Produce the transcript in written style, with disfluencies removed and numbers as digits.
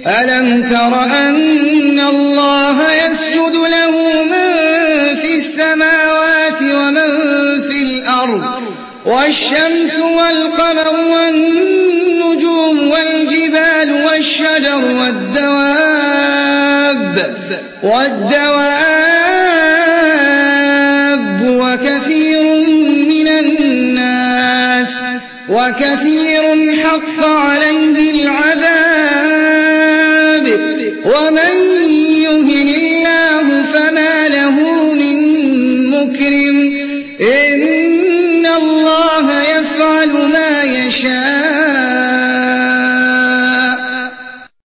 ألم تر أن الله يسجد له من في السماوات ومن في الأرض والشمس والقمر والنجوم والجبال والشجر والدواب وكثير حق عليه العذاب ومن